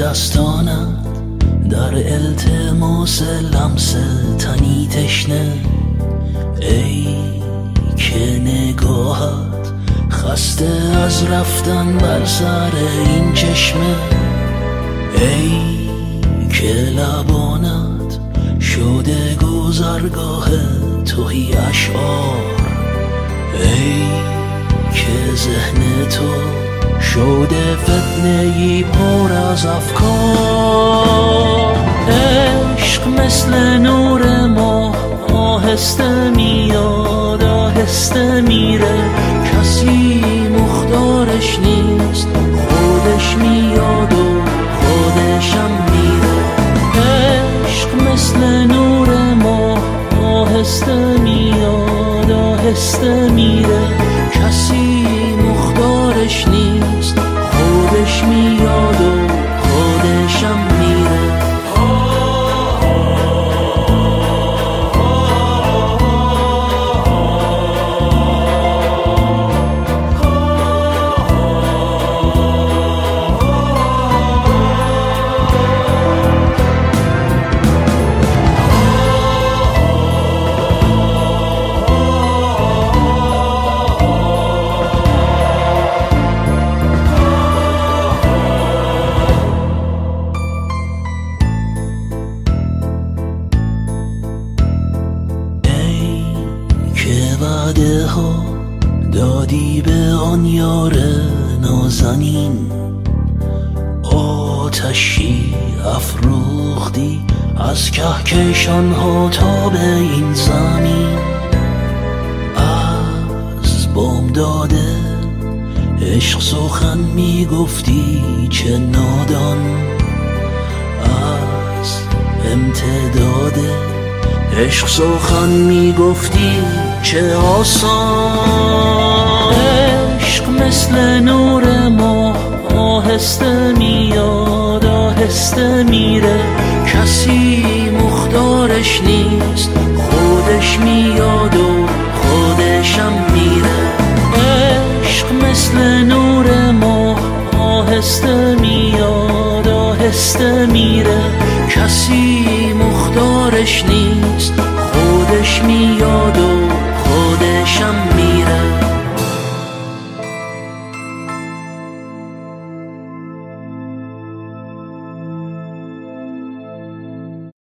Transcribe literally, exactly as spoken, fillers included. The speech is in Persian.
دستانم در التماس لمس تنی تشنه، ای که نگاهت خسته از رفتن بر سر این چشمه، ای که لبانت شده گذرگاه توهی اشعار، ای که ذهن تو شده فتنه‌ای پر از افکار. عشق مثل نور ماه آهسته میاد آهسته میره، کسی مختارش نیست، خودش میاد و خودشم میره. عشق مثل نور ماه آهسته میاد آهسته میره، کسی مختارش نیست، خودش میاد و خودشم میره. وعده ها دادی به آن یار نازنین، آتشی افروختی از کهکشان ها تا به این زمین. از بامداده عشق سخن میگفتی چه نادان، از امتداده عشق سخن میگفتی چه آسان. عشق مثل نور ماه آهسته میاد آهسته میره، کسی مختارش نیست، خودش میاد و خودشم میره. عشق مثل نور ماه آهسته میاد آهسته میره، کسی مختارش نیست، خودش میاد و خودشم